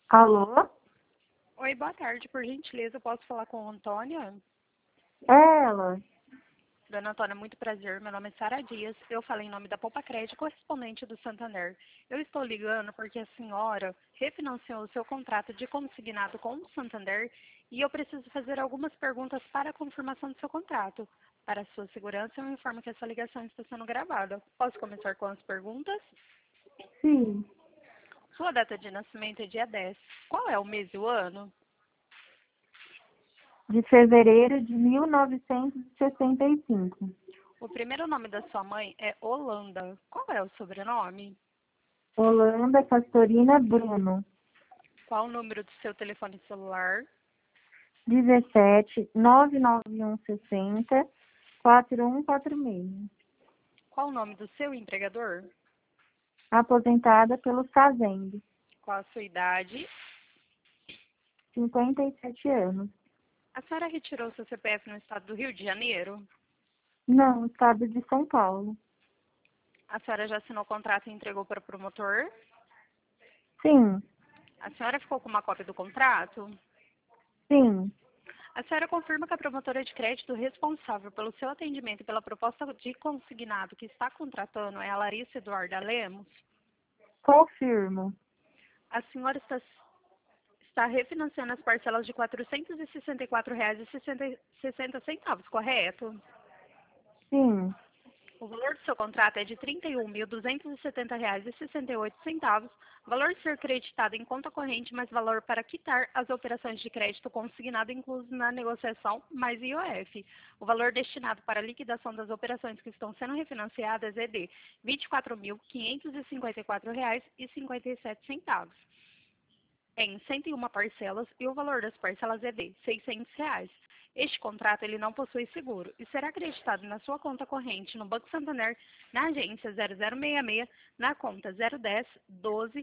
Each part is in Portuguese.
Alô? Oi, boa tarde. Por gentileza, eu posso falar com a Antônia? É ela. Dona Antônia, muito prazer. Meu nome é Sara Dias. Eu falei em nome da Poupa Crédito, correspondente do Santander. Eu estou ligando porque a senhora refinanciou o seu contrato de consignado com o Santander e eu preciso fazer algumas perguntas para a confirmação do seu contrato. Para a sua segurança, eu informo que essa ligação está sendo gravada. Posso começar com as perguntas? Sim, Sua data de nascimento é dia 10. Qual é o mês e o ano? de fevereiro de 1965. O primeiro nome da sua mãe é Holanda. Qual é o sobrenome? Holanda Castorina Bruno. Qual o número do seu telefone celular? 17 991 60 4146. Qual o nome do seu empregador? Aposentada pelo Fazendo. Qual a sua idade? 57 anos. A senhora retirou seu CPF no estado do Rio de Janeiro? Não, estado de São Paulo. A senhora já assinou o contrato e entregou para o promotor? Sim, A senhora ficou com uma cópia do contrato? sim. A senhora confirma que a promotora de crédito responsável pelo seu atendimento e pela proposta de consignado que está contratando é a Larissa Eduarda Lemos? Confirmo. A senhora está refinanciando as parcelas de R$ 464,60, correto? Sim, O valor do seu contrato é de R$ 31.270,68, valor a ser creditado em conta corrente, mais valor para quitar as operações de crédito consignado incluso na negociação, mais IOF. O valor destinado para a liquidação das operações que estão sendo refinanciadas é de R$ 24.554,57 em 101 parcelas e o valor das parcelas é de R$ 600. Este contrato ele não possui seguro e será acreditado na sua conta corrente no Banco Santander, na agência 0066, na conta 010 12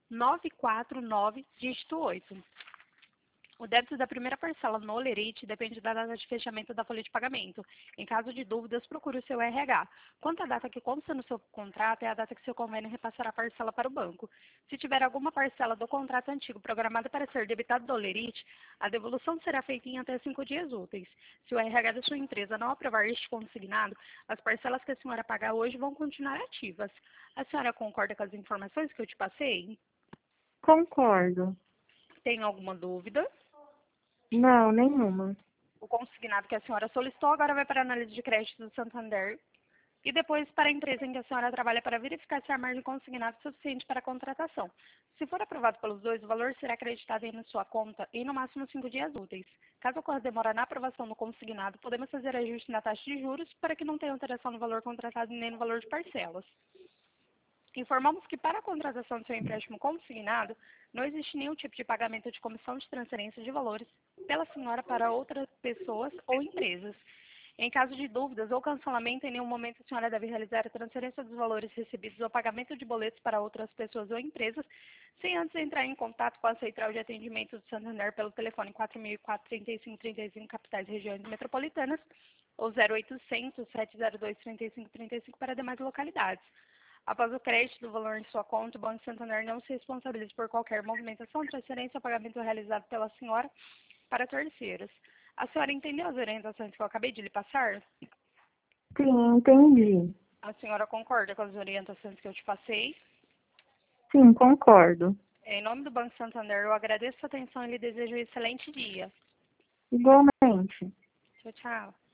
949, dígito 8. O débito da primeira parcela no Olerite depende da data de fechamento da folha de pagamento. Em caso de dúvidas, procure o seu RH. Quanto à data que consta no seu contrato, é a data que seu convênio repassará a parcela para o banco. Se tiver alguma parcela do contrato antigo programada para ser debitada do Olerite, a devolução será feita em até 5 dias úteis. Se o RH da sua empresa não aprovar este consignado, as parcelas que a senhora pagar hoje vão continuar ativas. A senhora concorda com as informações que eu te passei? concordo. Tem alguma dúvida? Não, nenhuma. O consignado que a senhora solicitou agora vai para a análise de crédito do Santander e depois para a empresa em que a senhora trabalha para verificar se a margem consignada é suficiente para a contratação. Se for aprovado pelos dois, o valor será acreditado em sua conta em no máximo 5 dias úteis. Caso ocorra demora na aprovação do consignado, podemos fazer ajuste na taxa de juros para que não tenha alteração no valor contratado nem no valor de parcelas. Informamos que para a contratação do seu empréstimo consignado, não existe nenhum tipo de pagamento de comissão de transferência de valores pela senhora para outras pessoas ou empresas. Em caso de dúvidas ou cancelamento, em nenhum momento a senhora deve realizar a transferência dos valores recebidos ou pagamento de boletos para outras pessoas ou empresas, sem antes entrar em contato com a Central de Atendimento do Santander pelo telefone 4004-3535, capitais e regiões metropolitanas, ou 0800 702 3535 para demais localidades. Após o crédito do valor em sua conta, o Banco Santander não se responsabiliza por qualquer movimentação, transferência ou pagamento realizado pela senhora para terceiros. A senhora entendeu as orientações que eu acabei de lhe passar? Sim, entendi. A senhora concorda com as orientações que eu te passei? Sim, concordo. Em nome do Banco Santander, eu agradeço a atenção e lhe desejo um excelente dia. Igualmente. Tchau, tchau.